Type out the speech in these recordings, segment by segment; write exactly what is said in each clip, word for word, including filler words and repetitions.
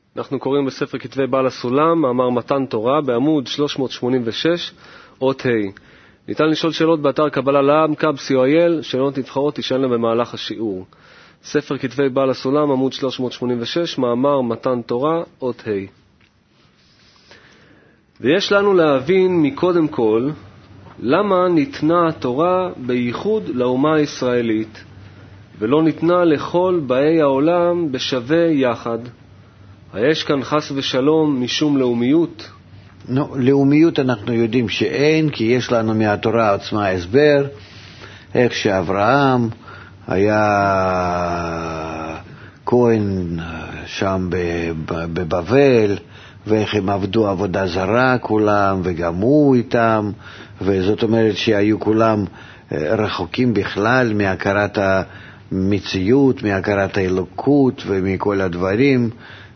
אנחנו קוראים בספר כתבי בעל הסולם, מאמר מתן תורה, בעמוד שלוש מאות שמונים ושש, אות ה'. ניתן לשאול שאלות באתר קבלה לעם, קאב סי או איי אל, שאלות נבחרות תשאלנה במהלך השיעור. ספר כתבי בעל הסולם, עמוד שלוש מאות שמונים ושש, מאמר מתן תורה, אות ה'. ויש לנו להבין מקודם כל, למה ניתנה התורה בייחוד לאומה הישראלית, ולא ניתנה לכל באי העולם בשווה יחד. היש כאן חס ושלום משום לאומיות? No, לאומיות אנחנו יודעים שאין, כי יש לנו מהתורה עצמה הסבר, איך שאברהם היה כהן שם בבבל, ואיך הם עבדו עבודה זרה כולם, וגם הוא איתם, וזאת אומרת שהיו כולם רחוקים בכלל מהכרת המציאות, מהכרת האלוקות ומכל הדברים,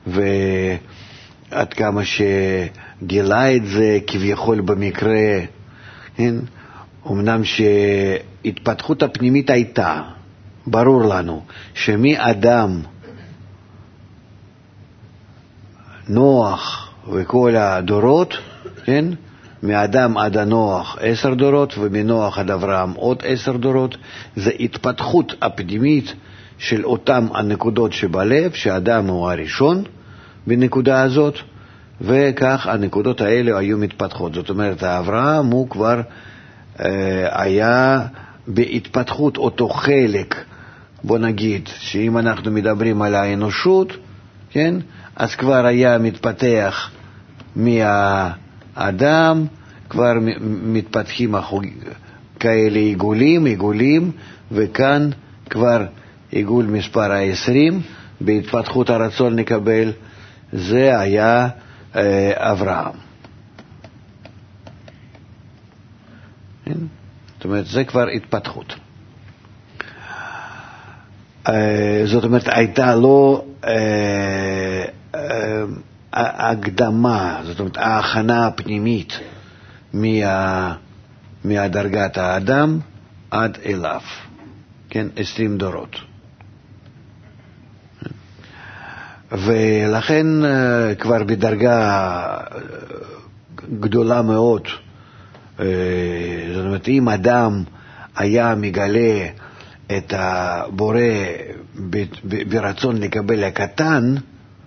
ועד כמה שגילה את זה כביכול במקרה, כן? אמנם שהתפתחות הפנימית הייתה, ברור לנו, שמי אדם, נוח וכל הדורות, כן? מאדם עד הנוח עשר דורות, ומנוח עד אברהם עוד עשר דורות, זה התפתחות הפנימית של אותם הנקודות שבלב, שאדם הוא הראשון בנקודה הזאת, וכך הנקודות האלה היו מתפתחות. זאת אומרת, אברהם הוא כבר אה, היה בהתפתחות אותו חלק, בוא נגיד, שאם אנחנו מדברים על האנושות, כן? אז כבר היה מתפתח מהאדם, כבר מתפתחים כאלה עיגולים, עיגולים, וכאן כבר עיגול מספר העשרים, בהתפתחות הרצון נקבל, זה היה אה, אברהם. זאת אומרת, זה כבר התפתחות. אה, זאת אומרת, הייתה לו אה, אה, הקדמה, זאת אומרת, ההכנה הפנימית מה, מהדרגת האדם עד אליו. כן, עשרים דורות. ולכן כבר בדרגה גדולה מאוד, זאת אומרת, אם אדם היה מגלה את הבורא ברצון לקבל הקטן,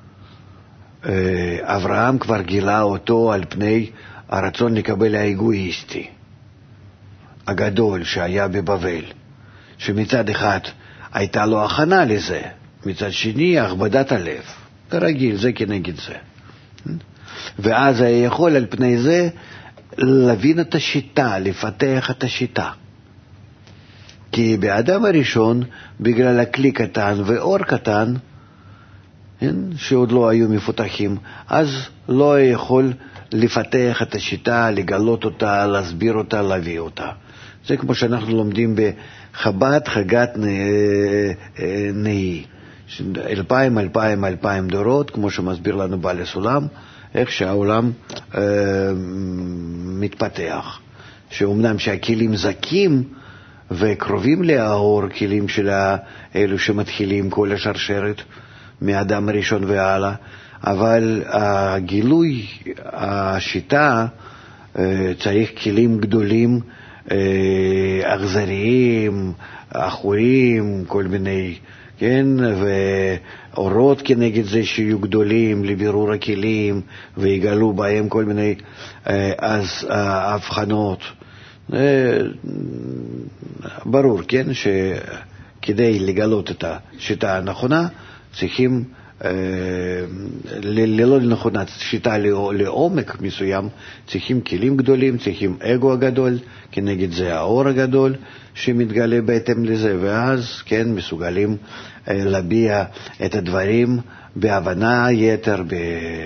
אברהם כבר גילה אותו על פני הרצון לקבל האגואיסטי הגדול שהיה בבבל, שמצד אחד הייתה לו הכנה לזה, מצד שני הכבדת הלב, כרגיל, זה כנגד זה. ואז היה יכול על פני זה להבין את השיטה, לפתח את השיטה. כי באדם הראשון, בגלל הכלי קטן ואור קטן, שעוד לא היו מפותחים, אז לא היה יכול לפתח את השיטה, לגלות אותה, להסביר אותה, להביא אותה. זה כמו שאנחנו לומדים בחב"ד, חגת נאי. אלפיים, אלפיים, אלפיים דורות, כמו שמסביר לנו בעל הסולם, איך שהעולם אה, מתפתח. שאומנם שהכלים זקים וקרובים לאור, כלים של אלו שמתחילים כל השרשרת, מאדם הראשון והלאה, אבל הגילוי, השיטה, אה, צריך כלים גדולים, אה, אכזריים, אחוריים, כל מיני, כן, ואורות כנגד זה שיהיו גדולים לבירור הכלים, ויגלו בהם כל מיני אז ההבחנות. ברור, כן, שכדי לגלות את השיטה הנכונה, צריכים, ללא נכונה, שיטה לעומק מסוים, צריכים כלים גדולים, צריכים אגו הגדול, כנגד זה האור הגדול, שמתגלה בהתאם לזה, ואז כן מסוגלים להביע את הדברים בהבנה יתר ב,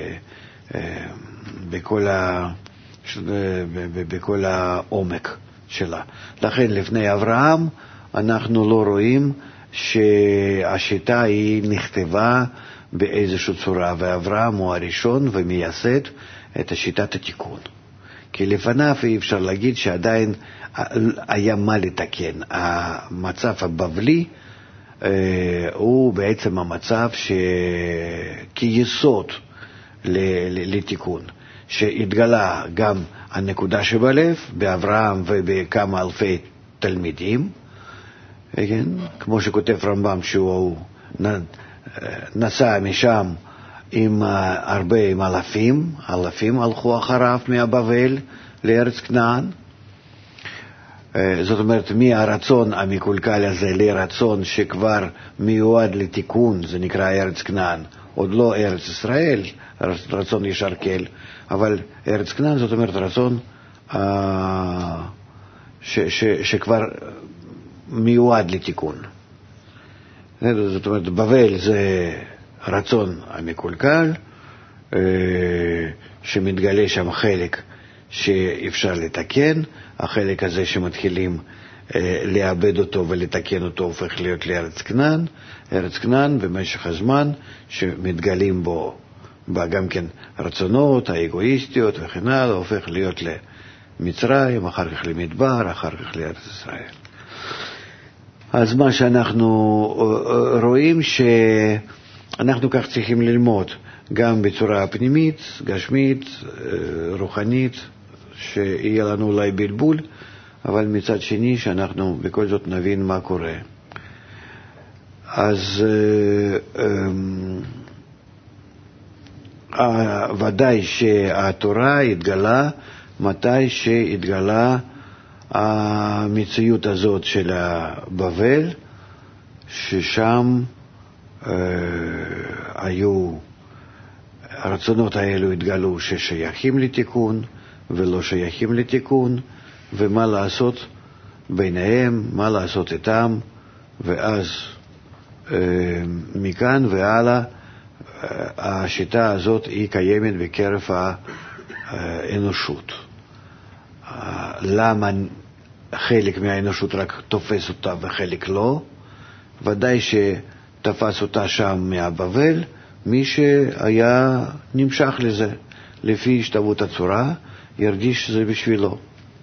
בכל, ה, בכל העומק שלה. לכן לפני אברהם אנחנו לא רואים שהשיטה היא נכתבה באיזושהי צורה, ואברהם הוא הראשון ומייסד את שיטת התיקון. כי לפניו אי אפשר להגיד שעדיין היה מה לתקן. המצב הבבלי אה, הוא בעצם המצב שכיסוד לתיקון, שהתגלה גם הנקודה שבלב באברהם ובכמה אלפי תלמידים, כן? כמו שכותב רמב"ם שהוא נסע משם עם הרבה עם אלפים, אלפים הלכו אחריו מהבבל לארץ כנען. זאת אומרת, מהרצון המקולקל הזה לרצון שכבר מיועד לתיקון, זה נקרא ארץ כנען, עוד לא ארץ ישראל, רצון ישר כל, אבל ארץ כנען זאת אומרת רצון אה, ש, ש, שכבר מיועד לתיקון. זאת אומרת, בבל זה רצון המקולקל, אה, שמתגלה שם חלק שאפשר לתקן, החלק הזה שמתחילים אה, לאבד אותו ולתקן אותו הופך להיות לארץ כנען, ארץ כנען במשך הזמן שמתגלים בו גם כן רצונות, האגואיסטיות וכן הלאה, הופך להיות למצרים, אחר כך למדבר, אחר כך לארץ ישראל. אז מה שאנחנו רואים שאנחנו כך צריכים ללמוד גם בצורה פנימית, גשמית, רוחנית, שיהיה לנו אולי בלבול, אבל מצד שני שאנחנו בכל זאת נבין מה קורה. אז ודאי שהתורה התגלה מתי שהתגלה המציאות הזאת של הבבל, ששם אה, היו, הרצונות האלו התגלו ששייכים לתיקון ולא שייכים לתיקון, ומה לעשות ביניהם, מה לעשות איתם, ואז אה, מכאן והלאה השיטה הזאת היא קיימת בקרב האנושות. למה חלק מהאנושות רק תופס אותה וחלק לא? ודאי שתפס אותה שם מהבבל מי שהיה נמשך לזה, לפי השתוות הצורה, ירגיש שזה בשבילו,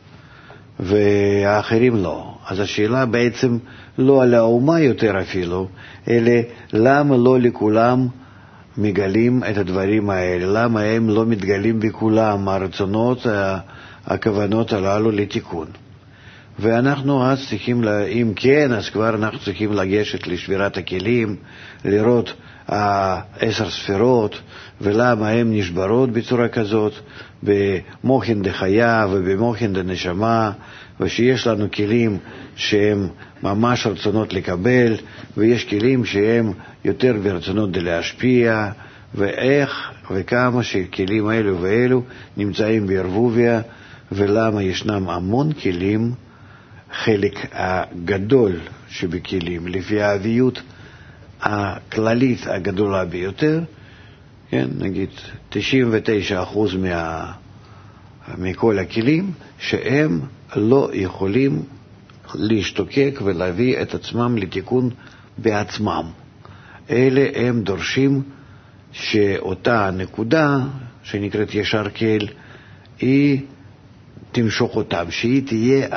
והאחרים לא. אז השאלה בעצם לא על האומה יותר אפילו, אלא למה לא לכולם מגלים את הדברים האלה, למה הם לא מתגלים בכולם הרצונות, הכוונות הללו לתיקון. ואנחנו אז צריכים, אם כן, אז כבר אנחנו צריכים לגשת לשבירת הכלים, לראות עשר ספירות, ולמה הן נשברות בצורה כזאת, במוחין דחיה ובמוחין דנשמה, ושיש לנו כלים שהם ממש רצונות לקבל, ויש כלים שהם יותר ברצונות להשפיע, ואיך וכמה שכלים האלו ואלו נמצאים בערבוביה, ולמה ישנם המון כלים, חלק הגדול שבכלים, לפי האביות הכללית הגדולה ביותר, כן, נגיד תשעים ותשעה אחוז מה, מכל הכלים, שהם לא יכולים להשתוקק ולהביא את עצמם לתיקון בעצמם. אלה הם דורשים שאותה נקודה שנקראת ישר כל, היא תמשוך אותם, שהיא תהיה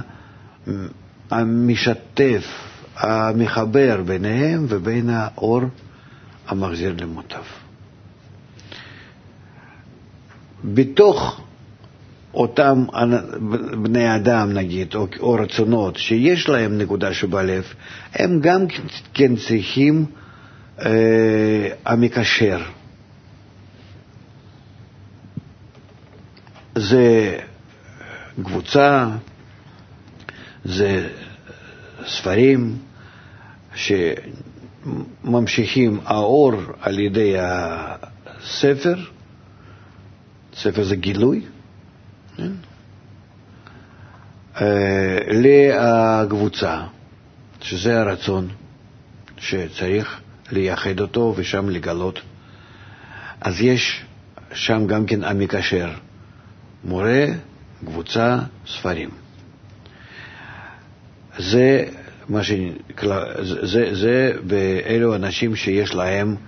המשתף, המחבר ביניהם ובין האור המחזיר למוטב. בתוך אותם בני אדם, נגיד, או, או רצונות שיש להם נקודה שבלב, הם גם כן צריכים אה, המקשר. זה קבוצה, זה ספרים שממשיכים האור על ידי הספר, ספר זה גילוי, לקבוצה, שזה הרצון שצריך לייחד אותו ושם לגלות. אז יש שם גם כן המקשר, מורה, קבוצה, ספרים. זה מה ש... זה, זה באלו אנשים שיש להם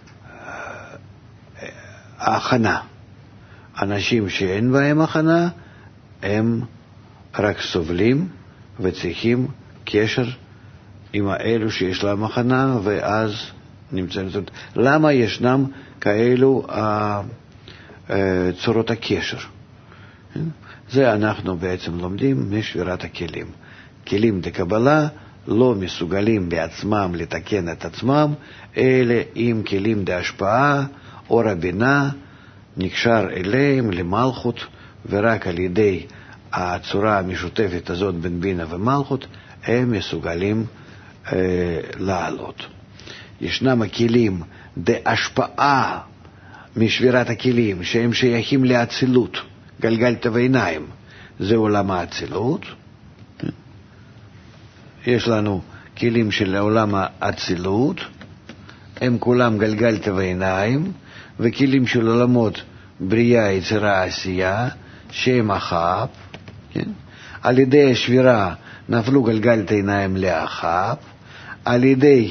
הכנה. אנשים שאין בהם הכנה, הם רק סובלים וצריכים קשר עם האלו שיש להם הכנה, ואז נמצאת. למה ישנם כאלו אה, אה, צורות הקשר? זה אנחנו בעצם לומדים משבירת הכלים. כלים דקבלה לא מסוגלים בעצמם לתקן את עצמם, אלא עם כלים דהשפעה, אור הבינה, נקשר אליהם למלכות, ורק על ידי הצורה המשותפת הזאת בין בינה ומלכות, הם מסוגלים אה, לעלות. ישנם הכלים דהשפעה משבירת הכלים, שהם שייכים לאצילות, גלגלת ועיניים, זה עולם האצילות. יש לנו כלים של עולם האצילות, הם כולם גלגלת ועיניים, וכלים של עולמות בריאה, יצירה, עשייה, שהם החב. כן? על ידי השבירה נפלו גלגלת עיניים לאחב, על ידי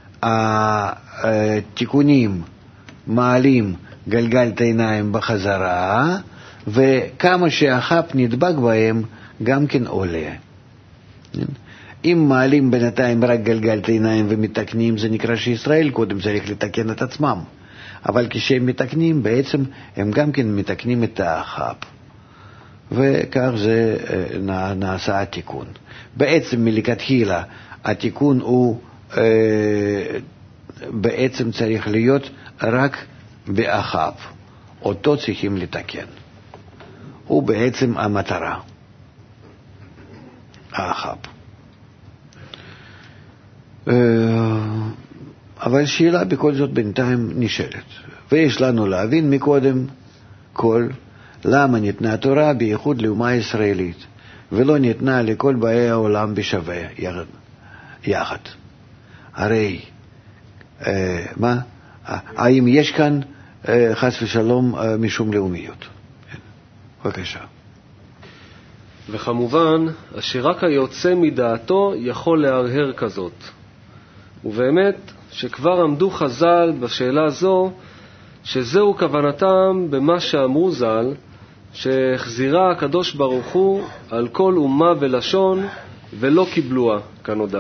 התיקונים מעלים גלגלת עיניים בחזרה, וכמה שהחב נדבק בהם גם כן עולה. אם מעלים בינתיים רק גלגלת עיניים ומתקנים, זה נקרא שישראל קודם צריך לתקן את עצמם. אבל כשהם מתקנים, בעצם הם גם כן מתקנים את החב. וכך זה נעשה התיקון. בעצם מלכתחילה התיקון הוא בעצם צריך להיות רק באחב. אותו צריכים לתקן. הוא בעצם המטרה. האחב. אבל שאלה בכל זאת בינתיים נשאלת. ויש לנו להבין מקודם כל למה ניתנה התורה בייחוד לאומה הישראלית, ולא ניתנה לכל באי העולם בשווה יחד. הרי, אה, מה? האם יש כאן אה, חס ושלום אה, משום לאומיות? בבקשה. וכמובן, אשר רק היוצא מדעתו יכול להרהר כזאת. ובאמת, שכבר עמדו חז"ל בשאלה זו, שזהו כוונתם במה שאמרו ז"ל, שהחזירה הקדוש ברוך הוא על כל אומה ולשון, ולא קיבלוה כנודע.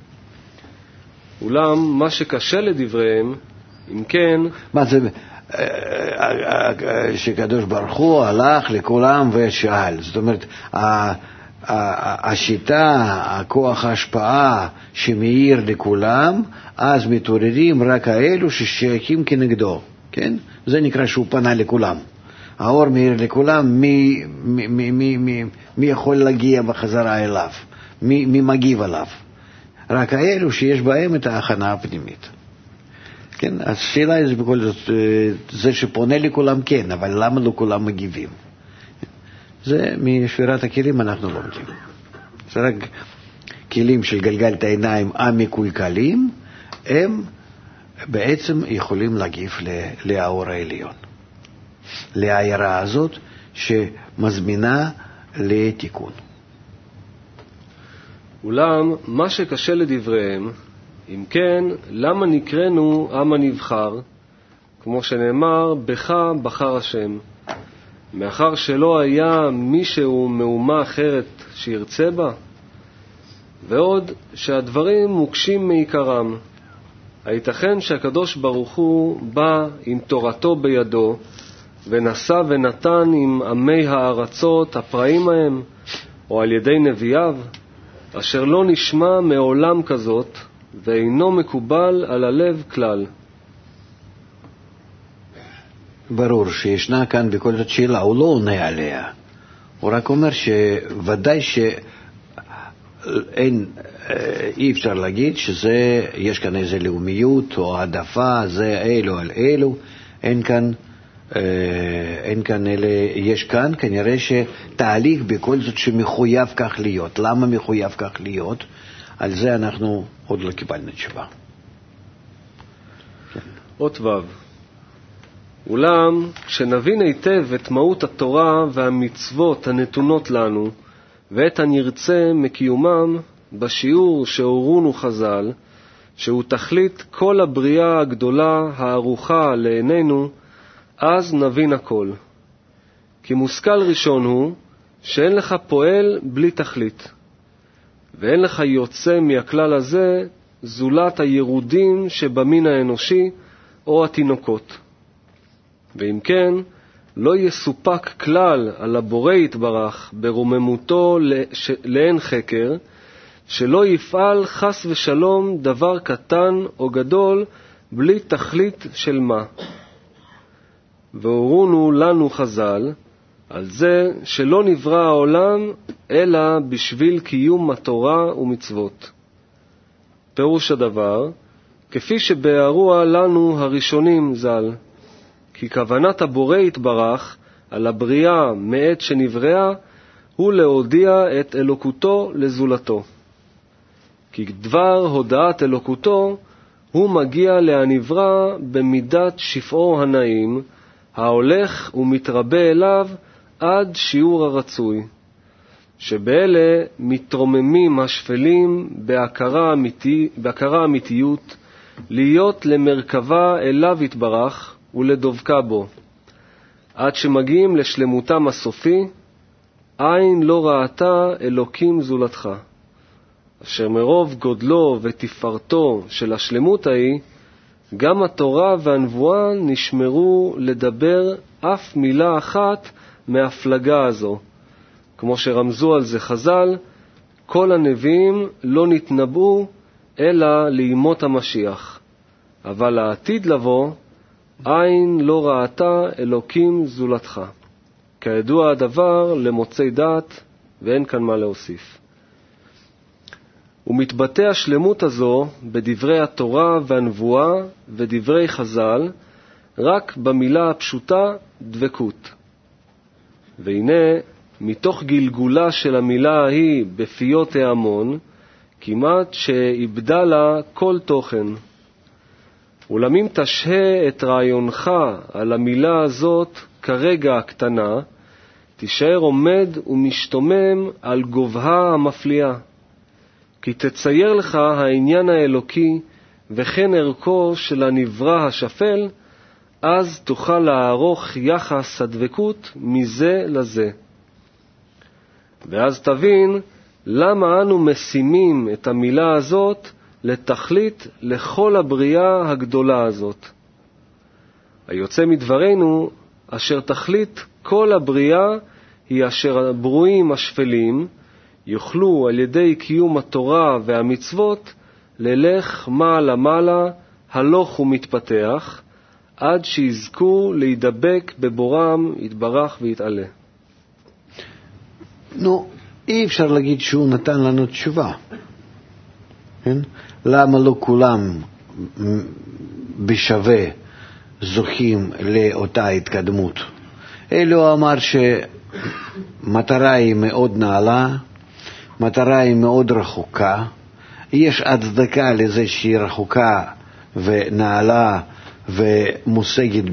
אולם, מה שקשה לדבריהם, אם כן... מה זה, שקדוש ברוך הוא הלך לכולם ושאל. זאת אומרת, השיטה, הכוח ההשפעה שמאיר לכולם, אז מתעוררים רק האלו ששייכים כנגדו. כן? זה נקרא שהוא פנה לכולם. האור מאיר לכולם, מי, מי, מי, מי, מי, מי יכול להגיע בחזרה אליו? מי, מי מגיב עליו? רק האלו שיש בהם את ההכנה הפנימית. כן? אז שאלה היא בכל זאת, זה שפונה לכולם כן, אבל למה לא כולם מגיבים? זה משבירת הכלים אנחנו לומדים. זה רק כלים של גלגלת העיניים המקולקלים, הם בעצם יכולים להגיב לאור העליון. להעירה הזאת שמזמינה לתיקון. אולם, מה שקשה לדבריהם, אם כן, למה נקראנו עם הנבחר, כמו שנאמר, בך בחר השם, מאחר שלא היה מישהו מאומה אחרת שירצה בה? ועוד שהדברים מוקשים מעיקרם. הייתכן שהקדוש ברוך הוא בא עם תורתו בידו, ונשא ונתן עם עמי הארצות הפראים מהם, או על ידי נביאיו, אשר לא נשמע מעולם כזאת, ואינו מקובל על הלב כלל. ברור שישנה כאן בכל זאת שאלה, הוא לא עונה עליה. הוא רק אומר שוודאי שאין, אי אפשר להגיד שזה, יש כאן איזה לאומיות או העדפה, זה אלו על אלו, אין כאן, אין כאן אלה, יש כאן כנראה שתהליך בכל זאת שמחויב כך להיות. למה מחויב כך להיות? על זה אנחנו עוד לא קיבלנו תשובה. אות ו' אולם, כשנבין היטב את מהות התורה והמצוות הנתונות לנו, ואת הנרצה מקיומם בשיעור שהורונו חז"ל, שהוא תכלית כל הבריאה הגדולה הערוכה לעינינו, אז נבין הכל. כי מושכל ראשון הוא שאין לך פועל בלי תכלית, ואין לך יוצא מהכלל הזה זולת הירודים שבמין האנושי או התינוקות. ואם כן, לא יסופק כלל על הבורא יתברך ברוממותו לאין חקר, שלא יפעל חס ושלום דבר קטן או גדול בלי תכלית של מה. והורונו לנו חז"ל על זה שלא נברא העולם אלא בשביל קיום התורה ומצוות. פירוש הדבר, כפי שבארוה לנו הראשונים ז"ל, כי כוונת הבורא יתברך על הבריאה מעת שנבראה הוא להודיע את אלוקותו לזולתו. כי דבר הודעת אלוקותו הוא מגיע להנברא במידת שפעו הנעים, ההולך ומתרבה אליו עד שיעור הרצוי, שבאלה מתרוממים השפלים בהכרה, אמיתי, בהכרה אמיתיות, להיות למרכבה אליו יתברך ולדבקה בו, עד שמגיעים לשלמותם הסופי, עין לא ראתה אלוקים זולתך, אשר מרוב גודלו ותפארתו של השלמות ההיא, גם התורה והנבואה נשמרו לדבר אף מילה אחת מהפלגה הזו. כמו שרמזו על זה חז"ל, כל הנביאים לא נתנבאו אלא לימות המשיח, אבל העתיד לבוא, עין לא ראתה אלוקים זולתך. כידוע הדבר למוצאי דעת, ואין כאן מה להוסיף. ומתבטא השלמות הזו בדברי התורה והנבואה ודברי חז"ל רק במילה הפשוטה דבקות. והנה, מתוך גלגולה של המילה ההיא בפיות ההמון, כמעט שאיבדה לה כל תוכן. אולם אם תשהה את רעיונך על המילה הזאת כרגע הקטנה, תישאר עומד ומשתומם על גובהה המפליאה. כי תצייר לך העניין האלוקי וכן ערכו של הנברא השפל, אז תוכל לערוך יחס הדבקות מזה לזה. ואז תבין למה אנו משימים את המילה הזאת לתכלית לכל הבריאה הגדולה הזאת. היוצא מדברנו, אשר תכלית כל הבריאה היא אשר הברואים השפלים יוכלו על ידי קיום התורה והמצוות ללך מעלה מעלה, הלוך ומתפתח, עד שיזכו להידבק בבורם, יתברך ויתעלה. נו, אי אפשר להגיד שהוא נתן לנו תשובה. כן? למה לא כולם בשווה זוכים לאותה התקדמות? אלו אמר שמטרה היא מאוד נעלה, מטרה היא מאוד רחוקה, יש הצדקה לזה שהיא רחוקה ונעלה ומושגת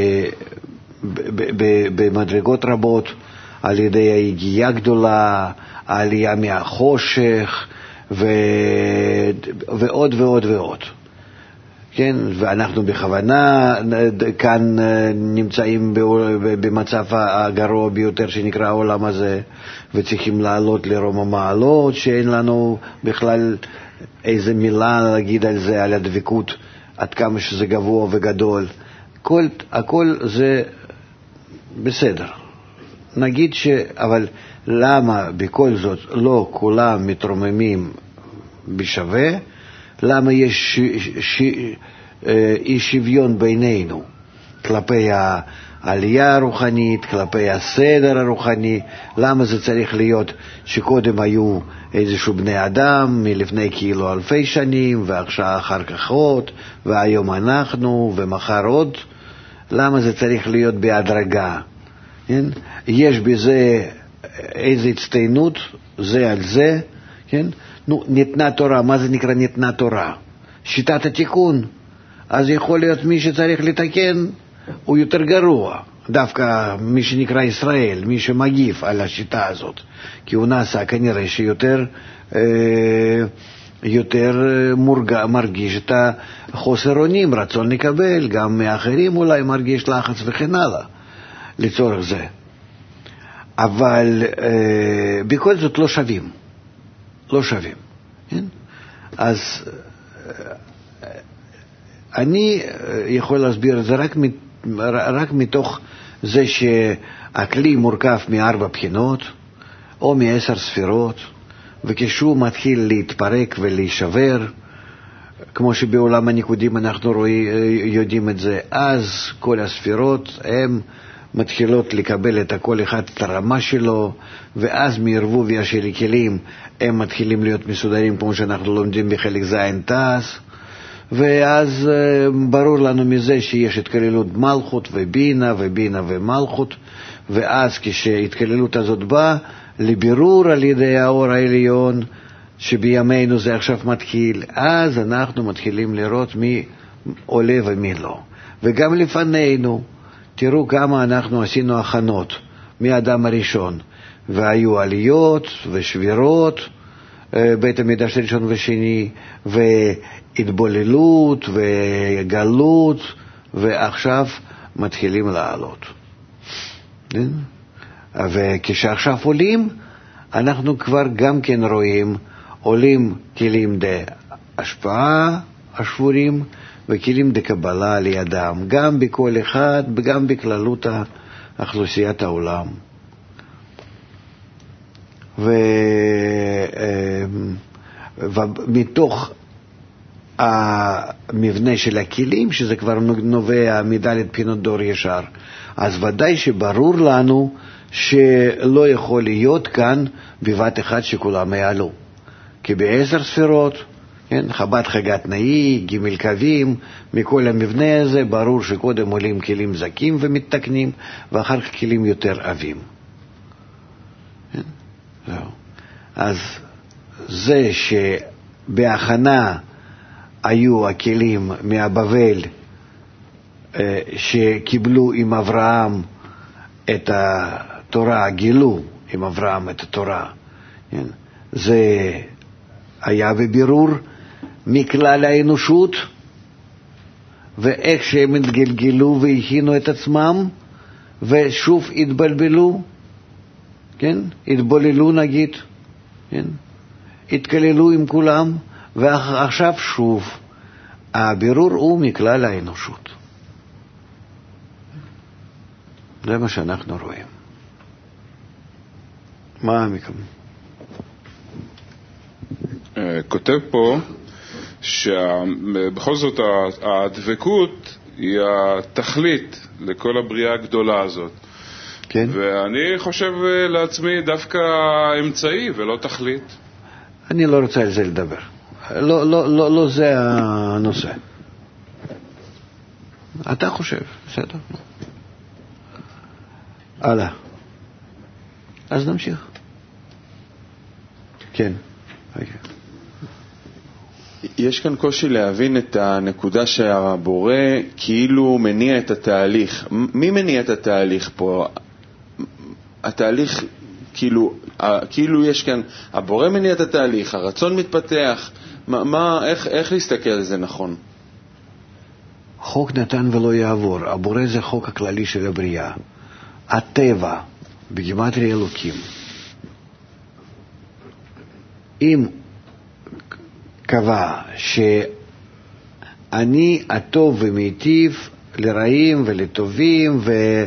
במדרגות רבות, על ידי היגיעה גדולה, העלייה מהחושך ו... ועוד ועוד ועוד. כן, ואנחנו בכוונה כאן נמצאים במצב הגרוע ביותר שנקרא העולם הזה, וצריכים לעלות לרום המעלות, שאין לנו בכלל איזה מילה להגיד על זה, על הדבקות, עד כמה שזה גבוה וגדול. כל, הכל זה בסדר. נגיד ש... אבל למה בכל זאת לא כולם מתרוממים בשווה? למה יש ש... ש... אי שוויון בינינו כלפי העלייה הרוחנית, כלפי הסדר הרוחני? למה זה צריך להיות שקודם היו איזשהו בני אדם מלפני כאילו אלפי שנים, ועכשיו אחר כך עוד, והיום אנחנו, ומחר עוד? למה זה צריך להיות בהדרגה? כן? יש בזה איזו הצטיינות, זה על זה, כן? נו, ניתנה תורה, מה זה נקרא ניתנה תורה? שיטת התיקון. אז יכול להיות מי שצריך לתקן הוא יותר גרוע, דווקא מי שנקרא ישראל, מי שמגיף על השיטה הזאת, כי הוא נעשה כנראה שיותר אה, יותר מורגע, מרגיש את החוסר אונים, רצון לקבל, גם מאחרים אולי מרגיש לחץ וכן הלאה לצורך זה. אבל אה, בכל זאת לא שווים, לא שווים. כן? אז אני יכול להסביר את זה רק, רק מתוך זה שהכלי מורכב מארבע בחינות, או מעשר ספירות, וכשהוא מתחיל להתפרק ולהישבר, כמו שבעולם הניקודים אנחנו רואים, יודעים את זה, אז כל הספירות הן מתחילות לקבל את כל אחד את הרמה שלו, ואז מערבוביה של הכלים הם מתחילים להיות מסודרים, כמו שאנחנו לומדים בחלק זין תעש, ואז ברור לנו מזה שיש התכללות מלכות ובינה ובינה ומלכות, ואז כשהתכללות הזאת באה לבירור על ידי האור העליון, שבימינו זה עכשיו מתחיל, אז אנחנו מתחילים לראות מי עולה ומי לא. וגם לפנינו, תראו כמה אנחנו עשינו הכנות מהאדם הראשון, והיו עליות ושבירות, בית המקדש הראשון ושני, והתבוללות וגלות, ועכשיו מתחילים לעלות. וכשעכשיו עולים, אנחנו כבר גם כן רואים, עולים כלים דה השפעה השבורים, וכלים דה קבלה לידם, גם בכל אחד וגם בכללות אוכלוסיית העולם. ו... ומתוך המבנה של הכלים, שזה כבר נובע מדלת בחינות דור ישר, אז ודאי שברור לנו שלא יכול להיות כאן בבת אחד שכולם יעלו. כי בעשר ספירות, כן, חב"ד חגת נאי, ג' קווים, מכל המבנה הזה ברור שקודם עולים כלים זקים ומתקנים, ואחר כך כלים יותר עבים. כן? זהו. אז זה שבהכנה היו הכלים מהבבל שקיבלו עם אברהם את התורה, גילו עם אברהם את התורה, כן? זה היה בבירור מכלל האנושות, ואיך שהם התגלגלו והכינו את עצמם, ושוב התבלבלו, כן? התבוללו נגיד, כן? התקללו עם כולם, ועכשיו שוב, הבירור הוא מכלל האנושות. זה מה שאנחנו רואים. מה המקום? כותב פה שבכל זאת הדבקות היא התכלית לכל הבריאה הגדולה הזאת. כן. ואני חושב לעצמי דווקא אמצעי ולא תכלית. אני לא רוצה על זה לדבר. לא, לא, לא, לא זה הנושא. אתה חושב, בסדר? הלאה. אז נמשיך. כן. יש כאן קושי להבין את הנקודה שהבורא כאילו מניע את התהליך. מי מניע את התהליך פה? התהליך, כאילו, כאילו יש כאן, הבורא מניע את התהליך, הרצון מתפתח. מה, מה, איך, איך להסתכל על זה נכון? חוק נתן ולא יעבור. הבורא זה חוק הכללי של הבריאה. הטבע, בגימטריה אלוקים. אם קבע שאני הטוב ומיטיב לרעים ולטובים,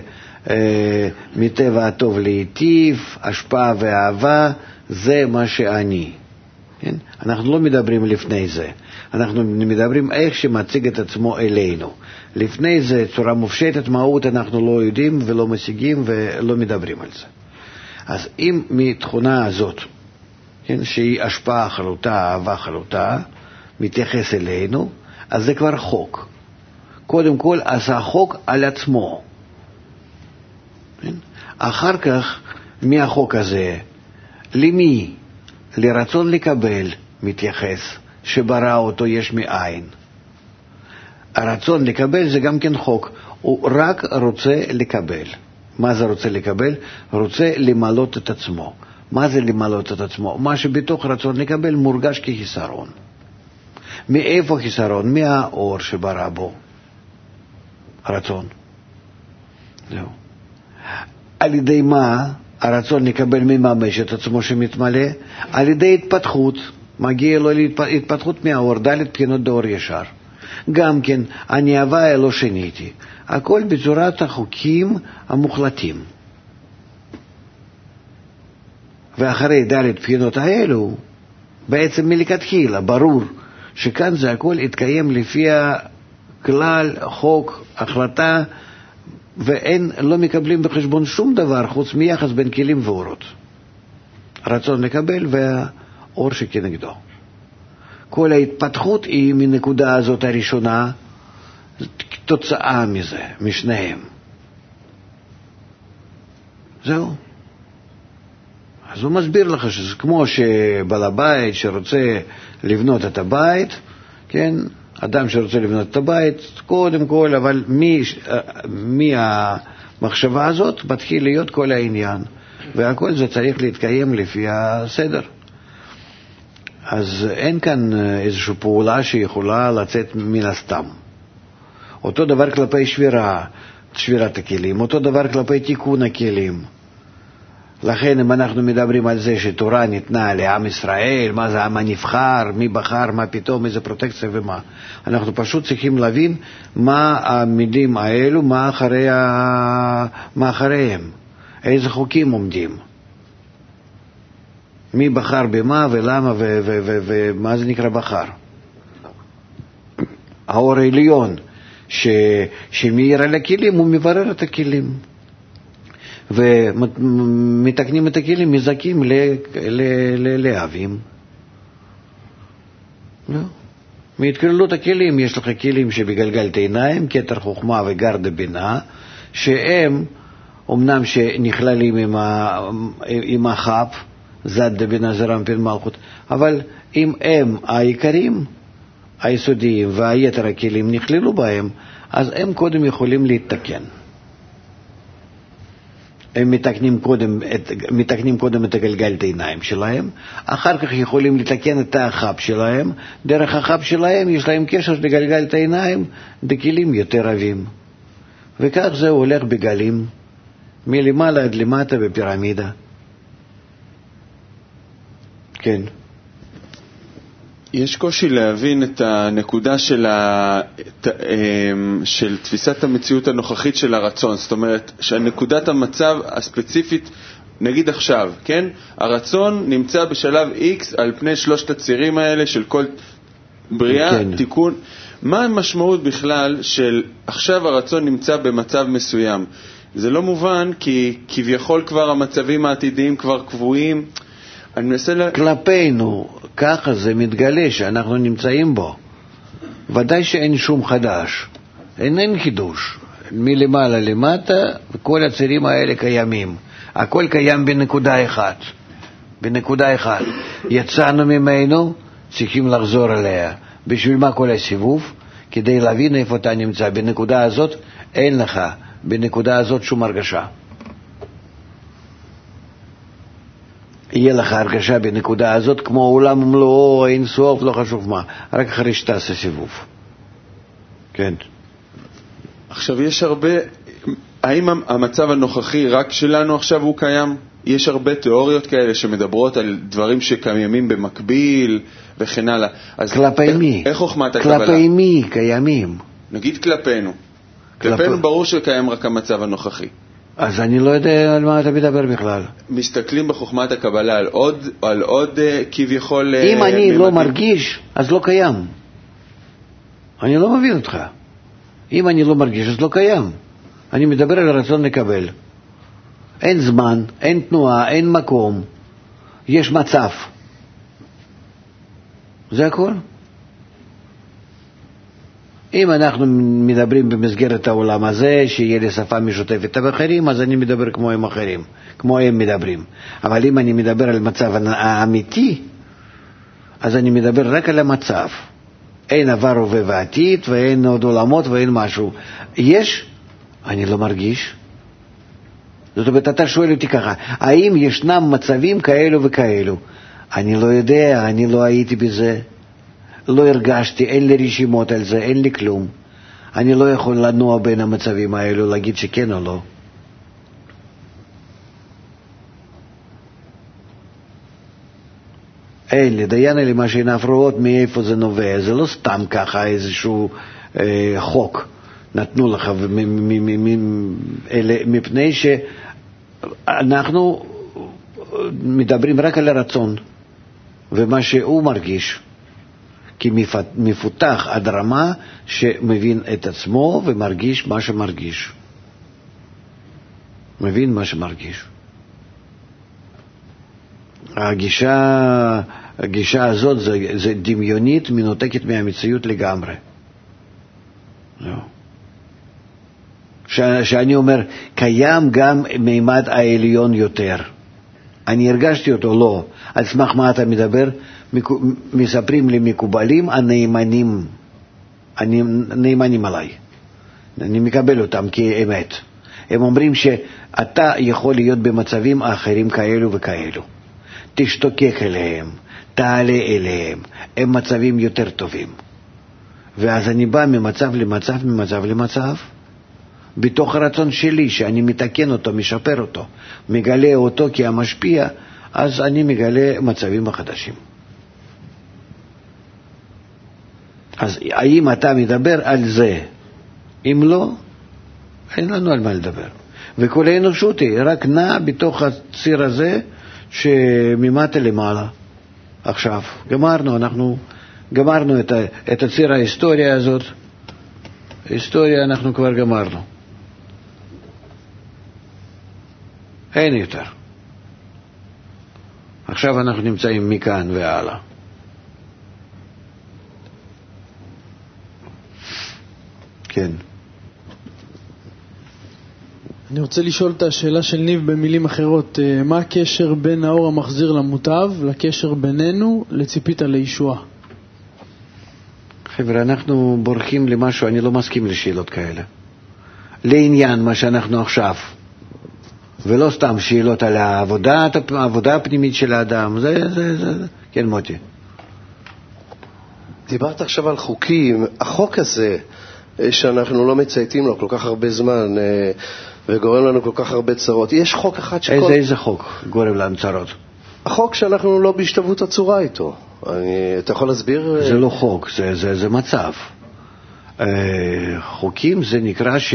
ומטבע הטוב להיטיב, השפעה ואהבה, זה מה שאני. כן? אנחנו לא מדברים לפני זה, אנחנו מדברים איך שמציג את עצמו אלינו. לפני זה צורה מופשטת, מהות אנחנו לא יודעים ולא משיגים ולא מדברים על זה. אז אם מתכונה הזאת, כן, שהיא השפעה חלוטה, אהבה חלוטה, מתייחס אלינו, אז זה כבר חוק. קודם כל עשה חוק על עצמו. כן? אחר כך, מהחוק הזה, למי? לרצון לקבל מתייחס, שברא אותו יש מאין. הרצון לקבל זה גם כן חוק, הוא רק רוצה לקבל. מה זה רוצה לקבל? רוצה למלות את עצמו. מה זה למלות את עצמו? מה שבתוך רצון לקבל מורגש כחיסרון. מאיפה חיסרון? מהאור שברא בו. רצון. זהו. על ידי מה הרצון לקבל מממש את עצמו שמתמלא? על ידי התפתחות. מגיע לו להתפתחות מהאור, ד' בחינות דאור ישר. גם כן, אני הוויה לא שניתי. הכל בצורת החוקים המוחלטים. ואחרי ד' בחינות האלו, בעצם מלכתחילה, ברור שכאן זה הכל התקיים לפי הכלל, חוק, החלטה, ואין, לא מקבלים בחשבון שום דבר חוץ מיחס בין כלים ואורות. רצון לקבל והאור שכנגדו. כל ההתפתחות היא מנקודה הזאת הראשונה, תוצאה מזה, משניהם. זהו. אז הוא מסביר לך שזה כמו שבעל הבית שרוצה לבנות את הבית, כן, אדם שרוצה לבנות את הבית, קודם כל, אבל מי, מי המחשבה הזאת מתחיל להיות כל העניין, והכל זה צריך להתקיים לפי הסדר. אז אין כאן איזושהי פעולה שיכולה לצאת מן הסתם. אותו דבר כלפי שבירה, שבירת הכלים, אותו דבר כלפי תיקון הכלים. לכן אם אנחנו מדברים על זה שתורה ניתנה לעם ישראל, מה זה העם הנבחר, מי בחר, מה פתאום, איזה פרוטקציה ומה, אנחנו פשוט צריכים להבין מה המילים האלו, מה, אחרי ה... מה אחריהם, איזה חוקים עומדים, מי בחר במה ולמה ומה זה נקרא בחר. האור העליון ש... שמאיר על הכלים הוא מברר את הכלים, ומתקנים את הכלים, מזכים לאבים. מהתקללות הכלים יש לך כלים שבגלגלת עיניים, כתר חוכמה וגרדה בינה, שהם אמנם שנכללים עם, ה, עם החב, זד דבינה זרם פן מלכות, אבל אם הם העיקרים, היסודיים והיתר הכלים נכללו בהם, אז הם קודם יכולים להתתקן. הם מתקנים קודם את, מתקנים קודם את הגלגלת העיניים שלהם, אחר כך יכולים לתקן את החב שלהם, דרך החב שלהם יש להם קשר לגלגלת העיניים, בכלים יותר רבים. וכך זה הולך בגלים, מלמעלה עד למטה בפירמידה. כן. יש קושי להבין את הנקודה של, ה... של תפיסת המציאות הנוכחית של הרצון. זאת אומרת, שנקודת המצב הספציפית, נגיד עכשיו, כן? הרצון נמצא בשלב X על פני שלושת הצירים האלה של כל בריאה, כן. תיקון. מה המשמעות בכלל של עכשיו הרצון נמצא במצב מסוים? זה לא מובן, כי כביכול כבר המצבים העתידיים כבר קבועים. אני מנסה לה... כלפינו, ככה זה מתגלה שאנחנו נמצאים בו. ודאי שאין שום חדש, אין, אין חידוש. מלמעלה למטה, וכל הצירים האלה קיימים. הכל קיים בנקודה אחת. בנקודה אחת. יצאנו ממנו, צריכים לחזור אליה. בשביל מה כל הסיבוב? כדי להבין איפה אתה נמצא. בנקודה הזאת אין לך, בנקודה הזאת שום הרגשה. יהיה לך הרגשה בנקודה הזאת כמו עולם ומלואו, אין סוף, לא חשוב מה, רק אחרי שתעשה סיבוב. כן. עכשיו יש הרבה, האם המצב הנוכחי רק שלנו עכשיו הוא קיים? יש הרבה תיאוריות כאלה שמדברות על דברים שקיימים במקביל וכן הלאה. אז כלפי איך, מי? איך חוכמת הקבלה? כלפי מי קיימים? נגיד כלפינו. כלפ... כלפינו ברור שקיים רק המצב הנוכחי. אז אני לא יודע על מה אתה מדבר בכלל. מסתכלים בחוכמת הקבלה על עוד, על עוד כביכול... אם אני ממדים. לא מרגיש, אז לא קיים. אני לא מבין אותך. אם אני לא מרגיש, אז לא קיים. אני מדבר על רצון לקבל. אין זמן, אין תנועה, אין מקום. יש מצב. זה הכל. אם אנחנו מדברים במסגרת העולם הזה, שיהיה לי שפה משותפת עם אחרים, אז אני מדבר כמו הם אחרים, כמו הם מדברים. אבל אם אני מדבר על מצב האמיתי, אז אני מדבר רק על המצב. אין עבר, הווה ועתיד, ואין עוד עולמות, ואין משהו. יש, אני לא מרגיש. זאת אומרת, אתה שואל אותי ככה, האם ישנם מצבים כאלו וכאלו? אני לא יודע, אני לא הייתי בזה. לא הרגשתי, אין לי רשימות על זה, אין לי כלום. אני לא יכול לנוע בין המצבים האלו, להגיד שכן או לא. אין לי, דיינה למה שהן הפרעות, מאיפה זה נובע. זה לא סתם ככה איזשהו אה, חוק נתנו לך, מפני שאנחנו מדברים רק על הרצון ומה שהוא מרגיש, כי מפותח עד רמה שמבין את עצמו ומרגיש מה שמרגיש. מבין מה שמרגיש. הגישה, הגישה הזאת זה, זה דמיונית, מנותקת מהמציאות לגמרי. לא. ש, שאני אומר, קיים גם מימד העליון יותר. אני הרגשתי אותו, לא. על סמך מה אתה מדבר? מספרים לי מקובלים הנאמנים, נאמנים עליי. אני מקבל אותם כאמת. הם אומרים שאתה יכול להיות במצבים אחרים כאלו וכאלו. תשתוקק אליהם, תעלה אליהם, הם מצבים יותר טובים. ואז אני בא ממצב למצב, ממצב למצב, בתוך הרצון שלי, שאני מתקן אותו, משפר אותו, מגלה אותו כמשפיע, אז אני מגלה מצבים החדשים. אז האם אתה מדבר על זה? אם לא, אין לנו על מה לדבר. וכל האנושות היא רק נע בתוך הציר הזה שממטה למעלה. עכשיו, גמרנו, אנחנו גמרנו את, ה, את הציר ההיסטוריה הזאת. היסטוריה אנחנו כבר גמרנו. אין יותר. עכשיו אנחנו נמצאים מכאן והלאה. כן. אני רוצה לשאול את השאלה של ניב במילים אחרות. מה הקשר בין האור המחזיר למוטב לקשר בינינו לציפית לישועה? חבר'ה, אנחנו בורחים למשהו, אני לא מסכים לשאלות כאלה. לעניין מה שאנחנו עכשיו. ולא סתם שאלות על העבודה, העבודה הפנימית של האדם. זה, זה, זה, זה. כן, מוטי. דיברת עכשיו על חוקים. החוק הזה שאנחנו לא מצייתים לו כל כך הרבה זמן וגורם לנו כל כך הרבה צרות. יש חוק אחד שכל... איזה, איזה חוק גורם לנו צרות? החוק שאנחנו לא בהשתוות הצורה איתו. אני, אתה יכול להסביר? זה לא חוק, זה, זה, זה מצב. חוקים זה נקרא ש...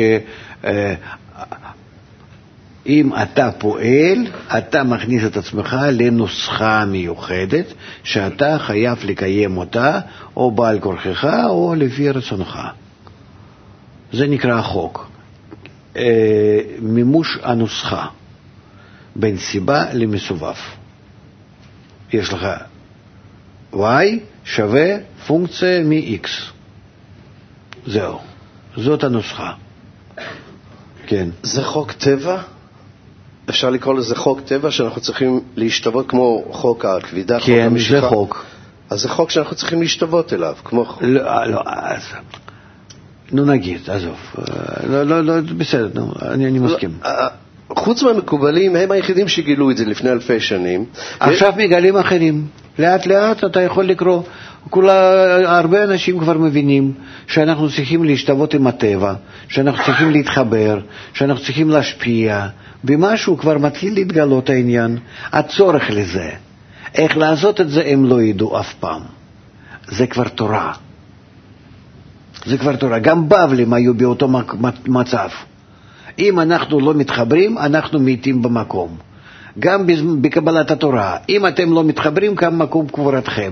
אם אתה פועל, אתה מכניס את עצמך לנוסחה מיוחדת, שאתה חייב לקיים אותה, או בעל כורחך, או לפי רצונך. זה נקרא החוק. אה, מימוש הנוסחה, בין סיבה למסובב. יש לך y שווה פונקציה מ-x. זהו. זאת הנוסחה. כן. זה חוק טבע? אפשר לקרוא לזה חוק טבע שאנחנו צריכים להשתוות כמו חוק הכבידה, כן, חוק המשיכה? זה חוק. אז זה חוק שאנחנו צריכים להשתוות אליו, כמו חוק. לא, לא, אז... נו נגיד, עזוב. לא, לא, לא, בסדר, נו, אני, אני מסכים. לא, חוץ מהמקובלים, הם היחידים שגילו את זה לפני אלפי שנים. עכשיו ו... מגלים אחרים. לאט לאט אתה יכול לקרוא. כולה, הרבה אנשים כבר מבינים שאנחנו צריכים להשתוות עם הטבע, שאנחנו צריכים להתחבר, שאנחנו צריכים להשפיע. במשהו כבר מתחיל להתגלות העניין, הצורך לזה. איך לעשות את זה הם לא ידעו אף פעם. זה כבר תורה. זה כבר תורה. גם בבלים היו באותו מצב. אם אנחנו לא מתחברים, אנחנו מתים במקום. גם בקבלת התורה. אם אתם לא מתחברים, כאן מקום קבורתכם.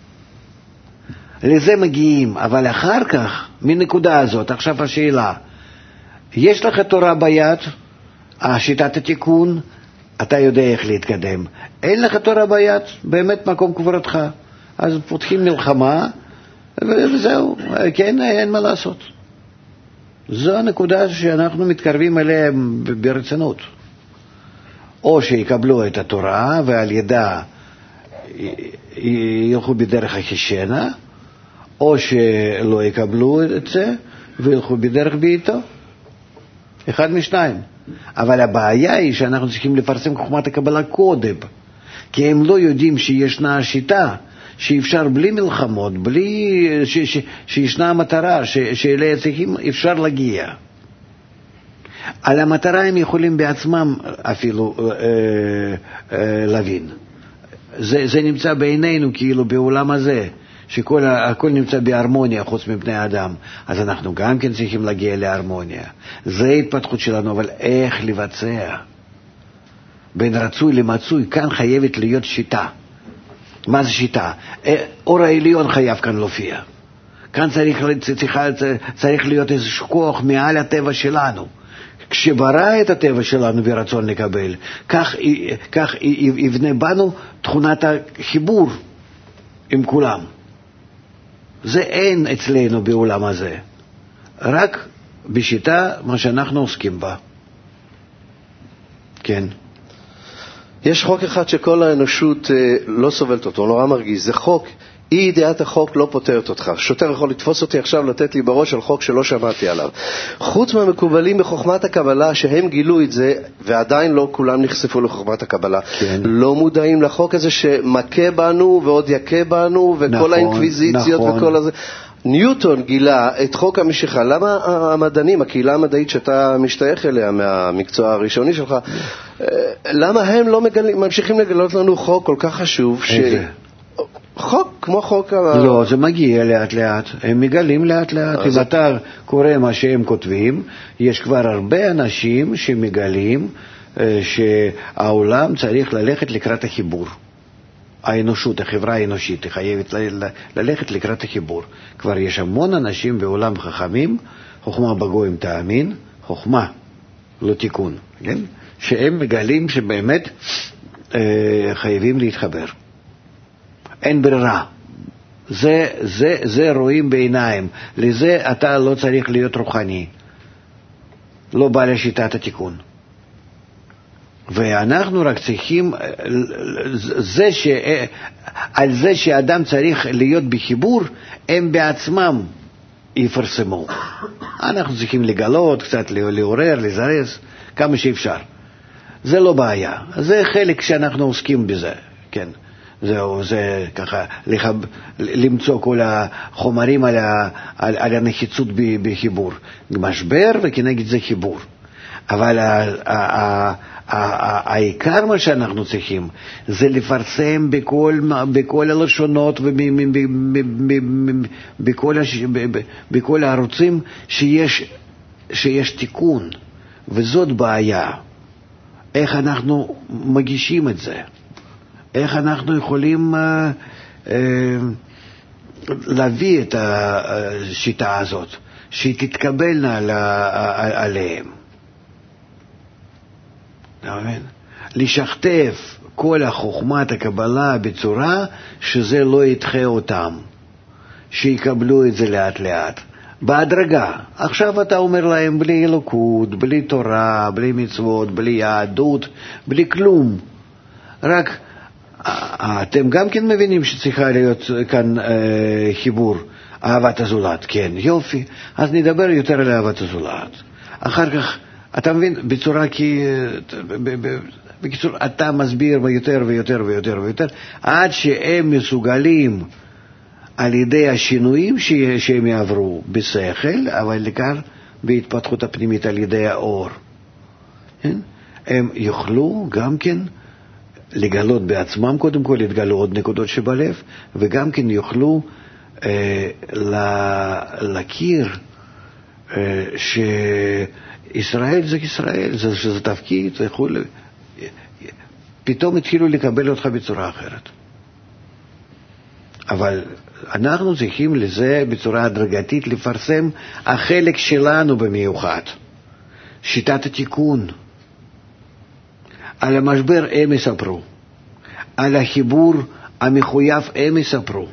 לזה מגיעים. אבל אחר כך, מנקודה הזאת, עכשיו השאלה, יש לך תורה ביד, השיטת התיקון, אתה יודע איך להתקדם. אין לך תורה ביד, באמת מקום קבורתך. אז פותחים מלחמה, וזהו, כן, אין מה לעשות. זו הנקודה שאנחנו מתקרבים אליה ברצינות. או שיקבלו את התורה ועל ידה ילכו בדרך החישנה, או שלא יקבלו את זה וילכו בדרך בעיתו. אחד משניים. אבל הבעיה היא שאנחנו צריכים לפרסם חוכמת הקבלה קודם, כי הם לא יודעים שישנה השיטה, שאפשר בלי מלחמות, בלי ש, ש, שישנה המטרה, ש, שאליה צריכים אפשר להגיע. על המטרה הם יכולים בעצמם אפילו אה, אה, להבין. זה, זה נמצא בעינינו כאילו בעולם הזה, שכל הכל נמצא בהרמוניה חוץ מבני האדם, אז אנחנו גם כן צריכים להגיע להרמוניה. זה ההתפתחות שלנו, אבל איך לבצע? בין רצוי למצוי, כאן חייבת להיות שיטה. מה זה שיטה? אור העליון חייב כאן להופיע. כאן צריך, צריך, צריך להיות איזשהו כוח מעל הטבע שלנו. כשברא את הטבע שלנו ברצון לקבל, כך, כך יבנה בנו תכונת החיבור עם כולם. זה אין אצלנו בעולם הזה. רק בשיטה מה שאנחנו עוסקים בה. כן. יש חוק אחד שכל האנושות לא סובלת אותו, נורא מרגיש. זה חוק, אי ידיעת החוק לא פותרת אותך. שוטר יכול לתפוס אותי עכשיו, לתת לי בראש על חוק שלא שמעתי עליו. חוץ מהמקובלים בחוכמת הקבלה, שהם גילו את זה, ועדיין לא כולם נחשפו לחוכמת הקבלה. כן. לא מודעים לחוק הזה שמכה בנו ועוד יקה בנו, וכל נכון, האינקוויזיציות נכון. וכל הזה. ניוטון גילה את חוק המשיכה. למה המדענים, הקהילה המדעית שאתה משתייך אליה מהמקצוע הראשוני שלך, למה הם לא מגלים, ממשיכים לגלות לנו חוק כל כך חשוב, ש... חוק כמו חוק... לא, זה מגיע לאט לאט, הם מגלים לאט לאט. אם אתה קורא מה שהם כותבים, יש כבר הרבה אנשים שמגלים שהעולם צריך ללכת לקראת החיבור. האנושות, החברה האנושית, היא חייבת ללכת לקראת החיבור. כבר יש המון אנשים בעולם חכמים, חוכמה בגויים תאמין, חוכמה, לא תיקון, כן? שהם מגלים שבאמת אה, חייבים להתחבר. אין ברירה. זה, זה, זה רואים בעיניים. לזה אתה לא צריך להיות רוחני. לא בא לשיטת התיקון. ואנחנו רק צריכים, זה ש... על זה שאדם צריך להיות בחיבור, הם בעצמם יפרסמו. אנחנו צריכים לגלות, קצת לעורר, לזרז, כמה שאפשר. זה לא בעיה. זה חלק שאנחנו עוסקים בזה, כן. זהו, זה ככה, לחב... למצוא כל החומרים על, ה... על, על הנחיצות בחיבור. משבר וכנגד זה חיבור. אבל ה... ה... העיקר מה שאנחנו צריכים זה לפרסם בכל, בכל הלשונות ובכל הערוצים שיש, שיש תיקון, וזאת בעיה. איך אנחנו מגישים את זה? איך אנחנו יכולים uh, uh, להביא את השיטה הזאת שהיא תתקבלנה עליהם? לשכתף כל החוכמת הקבלה בצורה שזה לא ידחה אותם, שיקבלו את זה לאט לאט, בהדרגה. עכשיו אתה אומר להם בלי אלוקות, בלי תורה, בלי מצוות, בלי יהדות, בלי כלום. רק אתם גם כן מבינים שצריכה להיות כאן אה, חיבור, אהבת הזולת, כן, יופי. אז נדבר יותר על אהבת הזולת. אחר כך אתה מבין, בצורה כי, בקיצור, אתה מסביר יותר ויותר ויותר ויותר, עד שהם מסוגלים על ידי השינויים שהם יעברו בשכל, אבל לכך בהתפתחות הפנימית על ידי האור. הם יוכלו גם כן לגלות בעצמם, קודם כל יתגלו עוד נקודות שבלב, וגם כן יוכלו אה, להכיר אה, ש... ישראל זה ישראל, זה, זה תפקיד, זה יכול... פתאום התחילו לקבל אותך בצורה אחרת. אבל אנחנו צריכים לזה בצורה הדרגתית לפרסם החלק שלנו במיוחד. שיטת התיקון. על המשבר הם יספרו. על החיבור המחויב הם יספרו.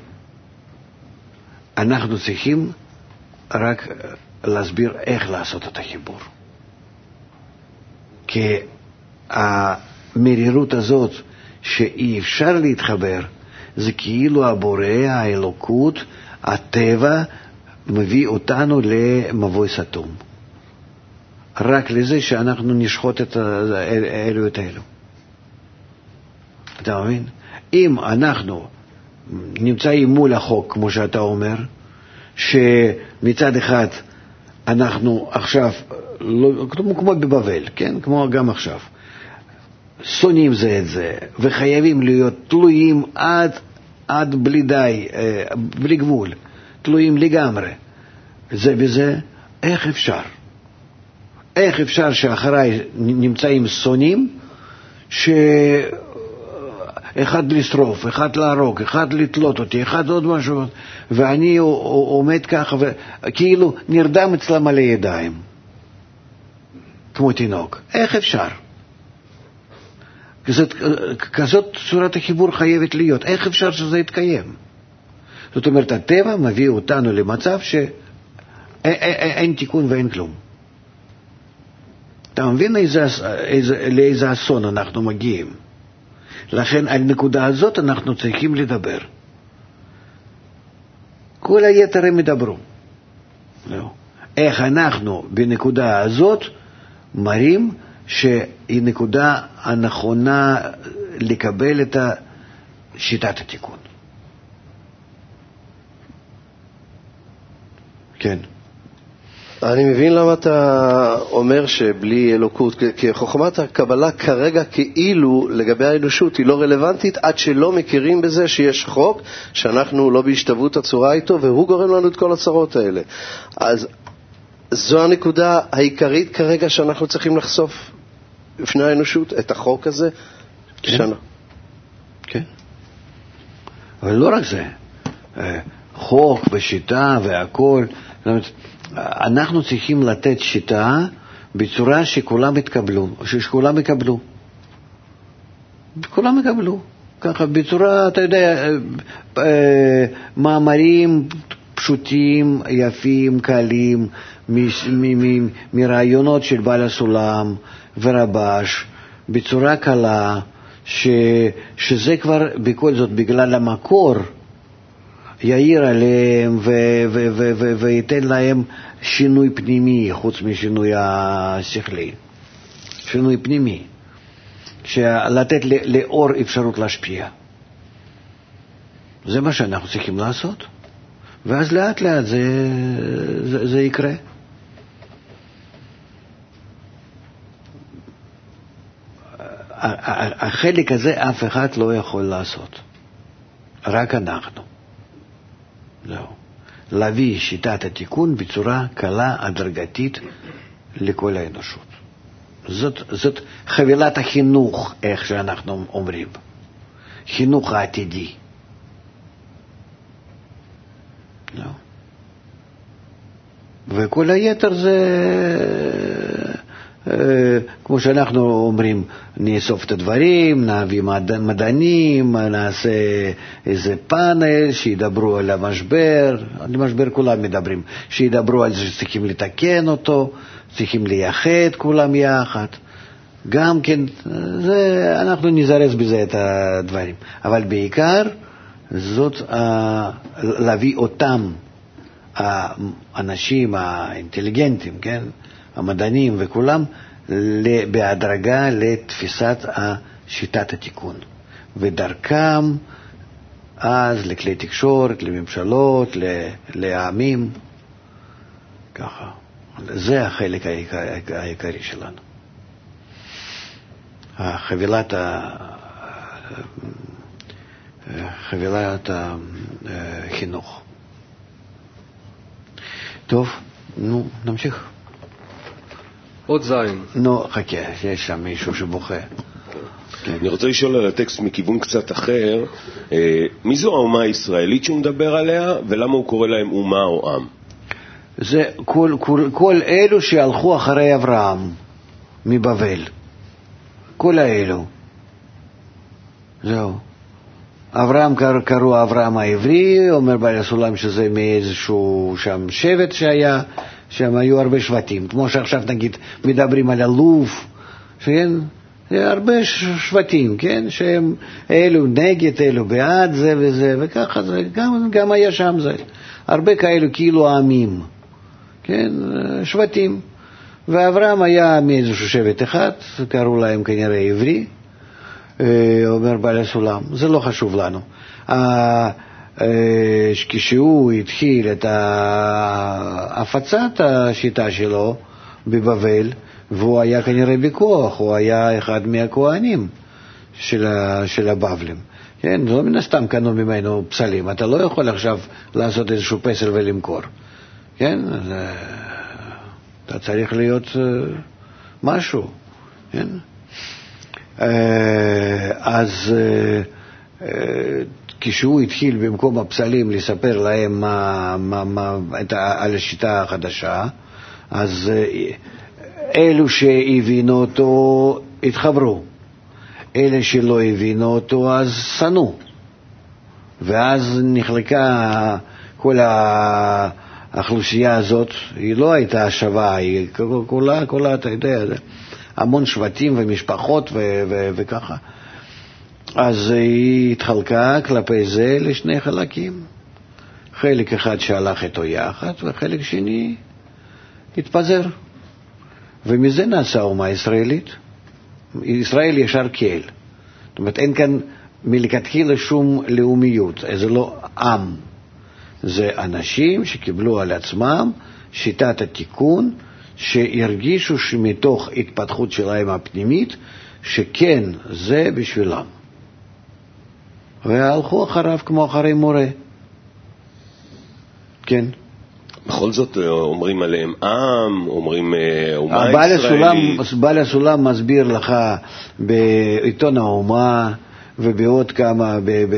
אנחנו צריכים רק להסביר איך לעשות את החיבור. כי המרירות הזאת שאי אפשר להתחבר, זה כאילו הבורא, האלוקות, הטבע, מביא אותנו למבוי סתום. רק לזה שאנחנו נשחוט את אלו את אלו. אתה מבין? אם אנחנו נמצאים מול החוק, כמו שאתה אומר, שמצד אחד אנחנו עכשיו, לא, כמו, כמו בבבל, כן? כמו גם עכשיו, שונאים זה את זה, וחייבים להיות תלויים עד, עד בלי די, בלי גבול, תלויים לגמרי. זה בזה, איך אפשר? איך אפשר שאחריי נמצאים שונאים, שאחד לשרוף, אחד להרוג, אחד לתלות אותי, אחד עוד משהו, ואני עומד ככה, וכאילו נרדם אצלם על הידיים, כמו תינוק. איך אפשר? כזאת, כזאת צורת החיבור חייבת להיות. איך אפשר שזה יתקיים? זאת אומרת, הטבע מביא אותנו למצב שאין תיקון ואין כלום. אתה מבין איזה, איזה, לאיזה אסון אנחנו מגיעים? לכן על נקודה הזאת אנחנו צריכים לדבר. כל היתר הם ידברו. לא. איך אנחנו בנקודה הזאת מראים שהיא נקודה הנכונה לקבל את שיטת התיקון. כן. אני מבין למה אתה אומר שבלי אלוקות, כי חוכמת הקבלה כרגע כאילו לגבי האנושות היא לא רלוונטית עד שלא מכירים בזה שיש חוק שאנחנו לא בהשתוות הצורה איתו והוא גורם לנו את כל הצרות האלה. אז זו הנקודה העיקרית כרגע שאנחנו צריכים לחשוף בפני האנושות, את החוק הזה. כן. שנה. כן. אבל לא רק זה. חוק ושיטה והכל. זאת אומרת, אנחנו צריכים לתת שיטה בצורה שכולם יתקבלו, שכולם יקבלו. כולם יקבלו. ככה, בצורה, אתה יודע, מאמרים פשוטים, יפים, קלים, מרעיונות של בעל הסולם ורבש, בצורה קלה, ש, שזה כבר בכל זאת בגלל המקור, יאיר עליהם ו, ו, ו, ו, וייתן להם שינוי פנימי, חוץ משינוי השכלי. שינוי פנימי. לתת לאור אפשרות להשפיע. זה מה שאנחנו צריכים לעשות. ואז לאט לאט זה, זה, זה יקרה. החלק הזה אף אחד לא יכול לעשות. רק אנחנו. זהו. להביא שיטת התיקון בצורה קלה, הדרגתית, לכל האנושות. זאת, זאת חבילת החינוך, איך שאנחנו אומרים. חינוך העתידי. לא. וכל היתר זה, כמו שאנחנו אומרים, נאסוף את הדברים, נביא מדענים, נעשה איזה פאנל שידברו על המשבר, על המשבר כולם מדברים, שידברו על זה שצריכים לתקן אותו, צריכים לייחד כולם יחד. גם כן, זה, אנחנו נזרז בזה את הדברים. אבל בעיקר, זאת להביא אותם, האנשים האינטליגנטים, כן? המדענים וכולם, בהדרגה לתפיסת שיטת התיקון. ודרכם אז לכלי תקשורת, לממשלות, לעמים, ככה. זה החלק העיקרי שלנו. חבילת ה... חבילת החינוך. טוב, נו, נמשיך. עוד זין. נו, חכה, יש שם מישהו שבוכה. אני רוצה לשאול על הטקסט מכיוון קצת אחר. מי זו האומה הישראלית שהוא מדבר עליה, ולמה הוא קורא להם אומה או עם? זה כל, כל, כל אלו שהלכו אחרי אברהם מבבל. כל האלו. זהו. אברהם קראו אברהם העברי, אומר בעל הסולם שזה מאיזשהו שם שבט שהיה, שם היו הרבה שבטים. כמו שעכשיו נגיד מדברים על הלוב, כן? הרבה שבטים, כן? שהם אלו נגד, אלו בעד, זה וזה, וככה זה, גם, גם היה שם זה. הרבה כאלו כאילו העמים, כן? שבטים. ואברהם היה מאיזשהו שבט אחד, קראו להם כנראה עברי, אומר בעל הסולם, זה לא חשוב לנו. כשהוא התחיל את הפצת השיטה שלו בבבל, והוא היה כנראה בכוח, הוא היה אחד מהכהנים של, ה, של הבבלים. כן, לא מן הסתם קנו ממנו פסלים, אתה לא יכול עכשיו לעשות איזשהו פסל ולמכור. כן, אז, אתה צריך להיות משהו. כן? אז כשהוא התחיל במקום הפסלים לספר להם מה, מה, מה, את, על השיטה החדשה, אז אלו שהבינו אותו התחברו, אלה שלא הבינו אותו אז סנו, ואז נחלקה כל האוכלוסייה הזאת, היא לא הייתה שווה, היא כולה, כולה, אתה יודע, המון שבטים ומשפחות ו- ו- וככה. אז היא התחלקה כלפי זה לשני חלקים, חלק אחד שהלך איתו יחד וחלק שני התפזר, ומזה נעשה אומה ישראלית. ישראל ישר קהל, זאת אומרת אין כאן מלכתחילה שום לאומיות, זה לא עם, זה אנשים שקיבלו על עצמם שיטת התיקון, שהרגישו שמתוך התפתחות שלהם הפנימית שכן זה בשבילם, והלכו אחריו כמו אחרי מורה. כן, בכל זאת אומרים עליהם עם, אומרים אומה ישראלית. בעל הסולם מסביר לך בעיתון האומה ובעוד כמה ב, ב,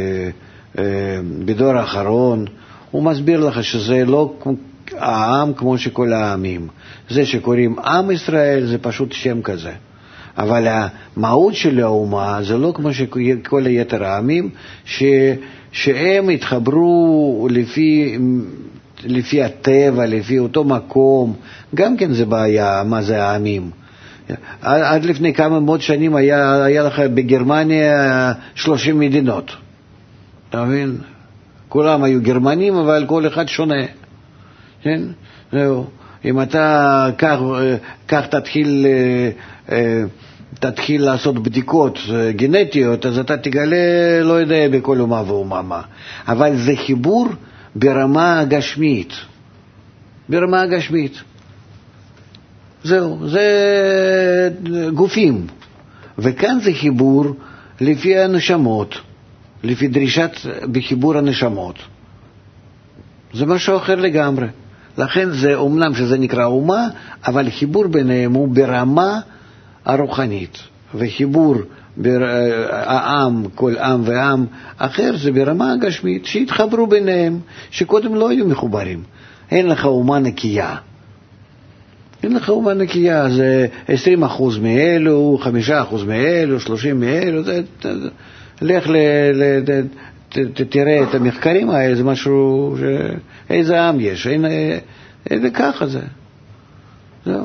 בדור האחרון, הוא מסביר לך שזה לא העם כמו שכל העמים. זה שקוראים עם ישראל זה פשוט שם כזה, אבל המהות של האומה זה לא כמו שכל היתר העמים, ש, שהם התחברו לפי לפי הטבע, לפי אותו מקום. גם כן זה בעיה, מה זה העמים. עד לפני כמה מאות שנים היה, היה לך בגרמניה שלושים מדינות, אתה מבין? כולם היו גרמנים אבל כל אחד שונה. כן? זהו. אם אתה כך, כך תתחיל, תתחיל לעשות בדיקות גנטיות, אז אתה תגלה, לא יודע, בכל אומה ואומה מה. אבל זה חיבור ברמה הגשמית. ברמה הגשמית. זהו, זה גופים. וכאן זה חיבור לפי הנשמות, לפי דרישת בחיבור הנשמות. זה משהו אחר לגמרי. לכן זה אומנם שזה נקרא אומה, אבל חיבור ביניהם הוא ברמה הרוחנית, וחיבור בר... העם, כל עם ועם אחר זה ברמה הגשמית, שהתחברו ביניהם, שקודם לא היו מחוברים. אין לך אומה נקייה. אין לך אומה נקייה, זה עשרים אחוז מאלו, חמישה אחוז מאלו, שלושים מאלו, זה... לך ל... ל... ת, ת, תראה את המחקרים האלה, זה משהו, ש... איזה עם יש, אין, איזה ככה זה. זהו.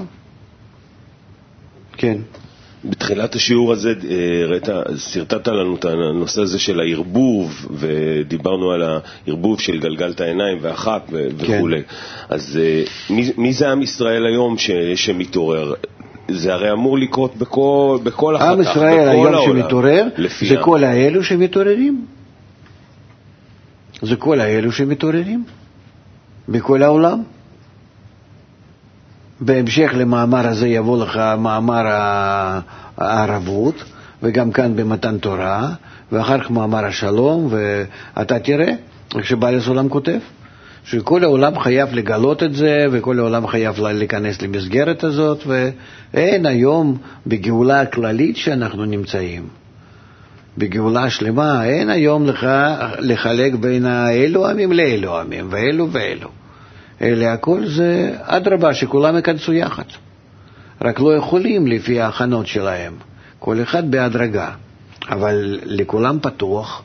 כן. בתחילת השיעור הזה ראית, סרטטת לנו את הנושא הזה של הערבוב, ודיברנו על הערבוב של גלגלת העיניים והחק וכו'. כן. אז מי, מי זה עם ישראל היום ש, שמתעורר? זה הרי אמור לקרות בכל, בכל החתך, עם ישראל היום שמתעורר, זה כל האלו שמתעוררים. זה כל האלו שמתעוררים בכל העולם. בהמשך למאמר הזה יבוא לך מאמר הערבות, וגם כאן במתן תורה, ואחר כך מאמר השלום, ואתה תראה, כשבעל הסולם כותב, שכל העולם חייב לגלות את זה, וכל העולם חייב להיכנס למסגרת הזאת, ואין היום בגאולה הכללית שאנחנו נמצאים, בגאולה שלמה, אין היום לך לחלק בין האלו עמים לאלו עמים, ואלו ואלו. אלה הכל זה אדרבה שכולם ייכנסו יחד. רק לא יכולים לפי ההכנות שלהם. כל אחד בהדרגה. אבל לכולם פתוח.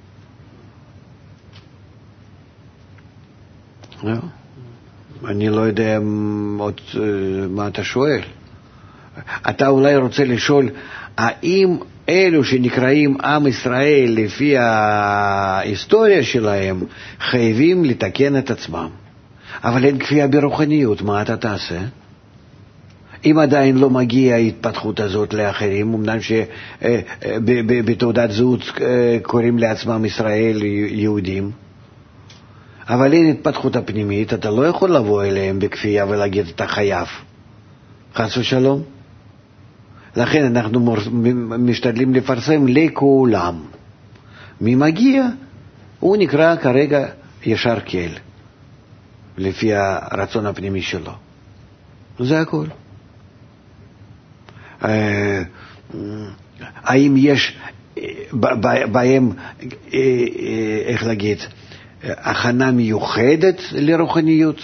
אני לא יודע עוד מה אתה שואל. אתה אולי רוצה לשאול, האם אלו שנקראים עם ישראל לפי ההיסטוריה שלהם חייבים לתקן את עצמם? אבל אין כפייה ברוחניות, מה אתה תעשה? אם עדיין לא מגיע ההתפתחות הזאת לאחרים, אמנם שבתעודת זהות קוראים לעצמם ישראל יהודים, אבל אין התפתחות הפנימית, אתה לא יכול לבוא אליהם בכפייה ולהגיד אתה חייב. חס ושלום. לכן אנחנו משתדלים לפרסם לכולם. מי מגיע? הוא נקרא כרגע ישר קהל, לפי הרצון הפנימי שלו. זה הכל. האם יש בהם, איך להגיד, הכנה מיוחדת לרוחניות?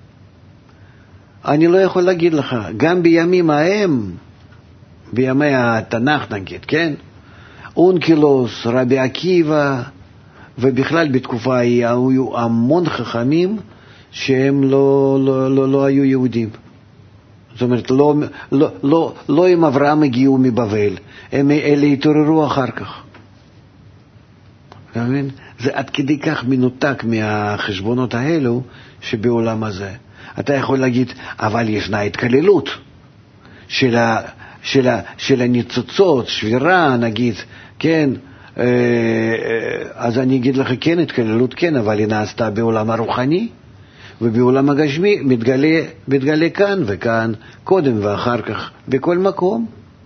אני לא יכול להגיד לך. גם בימים ההם, בימי התנ"ך נגיד, כן? אונקלוס, רבי עקיבא, ובכלל בתקופה ההיא היו המון חכמים שהם לא, לא, לא, לא היו יהודים. זאת אומרת, לא, לא, לא, לא עם אברהם הגיעו מבבל, הם אלה התעוררו אחר כך. אתה מבין? זה עד כדי כך מנותק מהחשבונות האלו שבעולם הזה. אתה יכול להגיד, אבל ישנה התקללות של, ה, של, ה, של הניצוצות, שבירה נגיד, כן, אז אני אגיד לך כן, התקללות כן, אבל היא נעשתה בעולם הרוחני, ובעולם הגשמי מתגלה, מתגלה כאן וכאן, קודם ואחר כך, בכל מקום.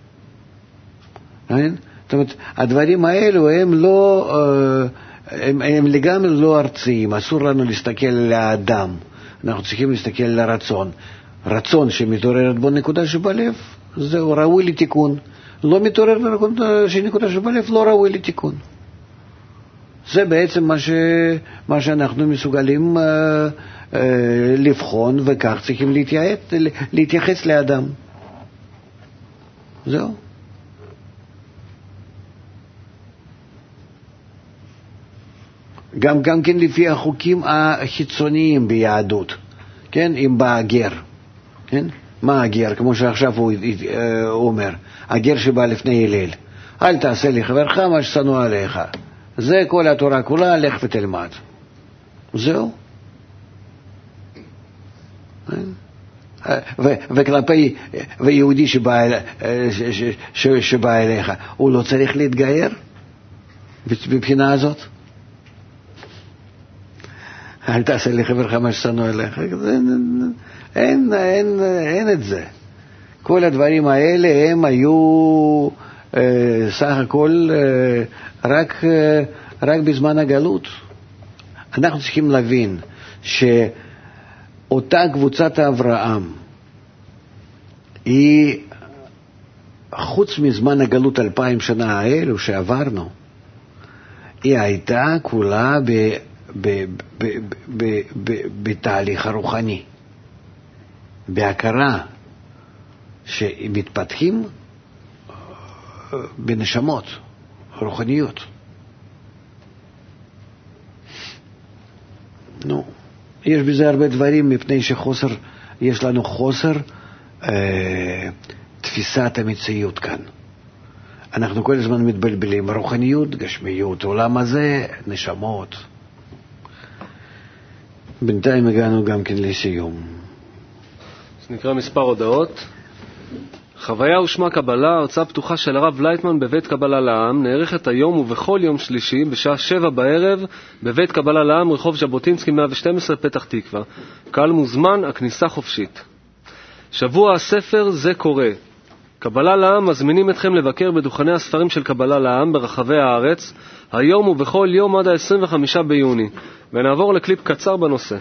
זאת אומרת, הדברים האלו הם לא, הם, הם לגמרי לא ארציים, אסור לנו להסתכל על האדם, אנחנו צריכים להסתכל על הרצון. רצון שמתעוררת בו נקודה שבלב, זהו ראוי לתיקון. לא מתעורר נקודה שבלב, לא ראוי לתיקון. זה בעצם מה, ש... מה שאנחנו מסוגלים אה, אה, לבחון, וכך צריכים להתייחס, להתייחס לאדם. זהו. גם, גם כן לפי החוקים החיצוניים ביהדות, כן? אם בא הגר, כן? מה הגר? כמו שעכשיו הוא אומר, הגר שבא לפני הלל, אל תעשה לחברך מה ששנוא עליך. זה כל התורה כולה, לך ותלמד. זהו. וכלפי ויהודי שבא, שבא אליך, הוא לא צריך להתגייר בבחינה הזאת? אל תעשה לחברך מה ששנוא עליך. אין, אין, אין את זה. כל הדברים האלה הם היו אה, סך הכל אה, רק, אה, רק בזמן הגלות. אנחנו צריכים להבין שאותה קבוצת אברהם היא, חוץ מזמן הגלות אלפיים שנה האלו שעברנו, היא הייתה כולה ב, ב, ב, ב, ב, בתהליך הרוחני, בהכרה שמתפתחים בנשמות רוחניות. נו, יש בזה הרבה דברים, מפני שחוסר, יש לנו חוסר אה, תפיסת המציאות כאן. אנחנו כל הזמן מתבלבלים, רוחניות, גשמיות, עולם הזה, נשמות. בינתיים הגענו גם כן לסיום. אז נקרא מספר הודעות. חוויה ושמה קבלה, הרצאה פתוחה של הרב לייטמן בבית קבלה לעם, נערכת היום ובכל יום שלישי בשעה שבע בערב בבית קבלה לעם, רחוב ז'בוטינסקי מאה ושתים עשרה, פתח תקווה. קהל מוזמן, הכניסה חופשית. שבוע הספר זה קורה. קבלה לעם מזמינים אתכם לבקר בדוכני הספרים של קבלה לעם ברחבי הארץ, היום ובכל יום עד ה-עשרים וחמישה ביוני. ונעבור לקליפ קצר בנושא.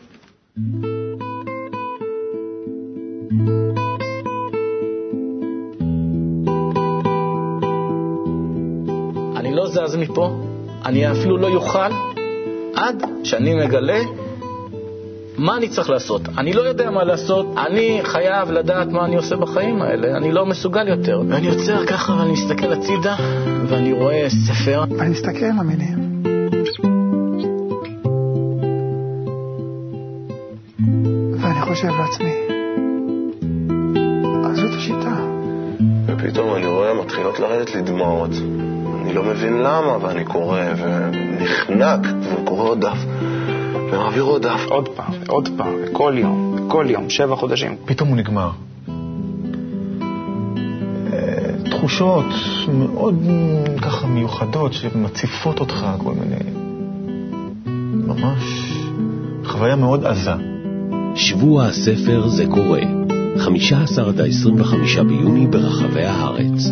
אני לא זז מפה, אני אפילו לא יוכל עד שאני מגלה מה אני צריך לעשות. אני לא יודע מה לעשות, אני חייב לדעת מה אני עושה בחיים האלה, אני לא מסוגל יותר. ואני יוצר ככה ואני מסתכל הצידה ואני רואה ספר. אני מסתכל עם המילים. ואני חושב לעצמי, אז זאת השיטה. ופתאום אני רואה מתחילות לרדת לי דמעות. אני לא מבין למה, ואני קורא ונחנק וקורא עוד דף ומעביר עוד דף. עוד פעם, עוד פעם, כל יום, כל יום, שבע חודשים. פתאום הוא נגמר. תחושות מאוד ככה מיוחדות שמציפות אותך, כל מיני, ממש חוויה מאוד עזה. שבוע הספר זה קורה. חמישה עשר עד עשרים וחמישה ביוני ברחבי הארץ.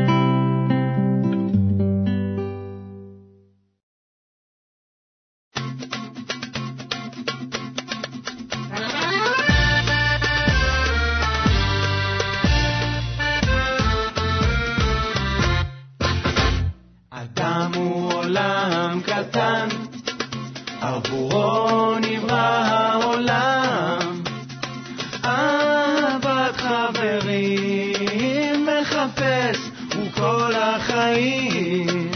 אדם הוא עולם קטן, עבורו נברא העולם. אהבת חברים מחפש הוא כל החיים.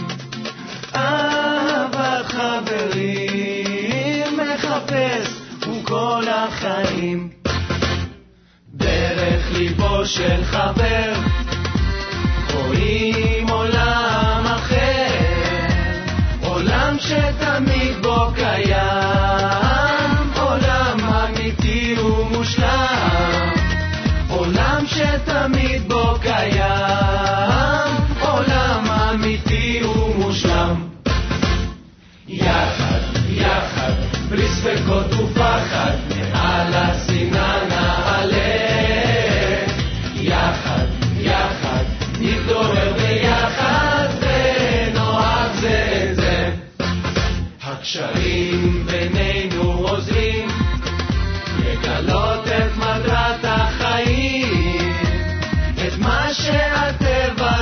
אהבת חברים מחפש הוא כל החיים. דרך ליבו של חבר רואים עולם אחר, עולם שתמיד בו קיים, עולם אמיתי ומושלם, עולם שתמיד בו קיים, עולם אמיתי ומושלם. יחד, יחד, בלי ספקות ופחד, מעל השנאה נעלה. יחד, יחד, נתעורר ביחד ונאהב זה את זה. הקשרים בינינו עוזרים לגלות את מטרת החיים, את מה שהטבע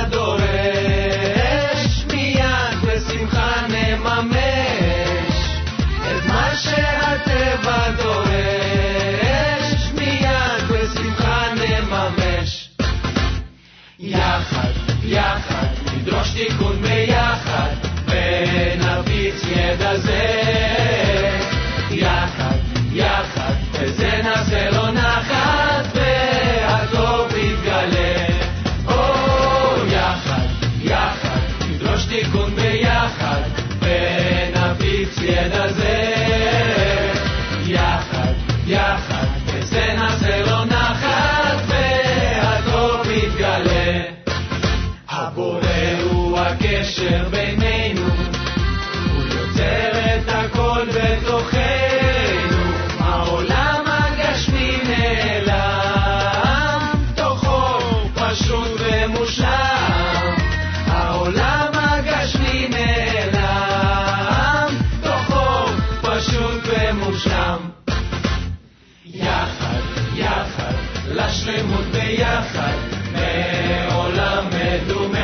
דורש מיד בשמחה נממש. את מה שהטבע דורש מיד בשמחה נממש. יחד, יחד, נדרוש תיקון ביחד ונפיץ ידע זה. יחד, יחד, וזה נעשה לו נחת והטוב יתגלה. או יחד, יחד, נדרוש תיקון ביחד ונפיץ ידע זה. יחד, יחד, וזה נעשה לו נחת והטוב יתגלה. הבורא הוא הקשר בינינו, הוא יוצר את הכל בתוכנו. העולם הגשמי נעלם, תוכו פשוט ומושלם. העולם הגשמי נעלם, תוכו פשוט ומושלם. יחד, יחד, לשלמות ביחד, מעולם מדומה.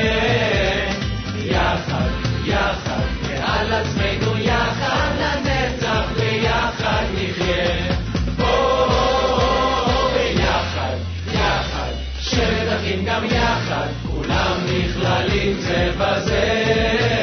יחד, יחד, מעל עצמנו יחד, לנצח ביחד נחיה. בוא ביחד, יחד, שבט אחים גם יחד, כולם נכללים זה בזה.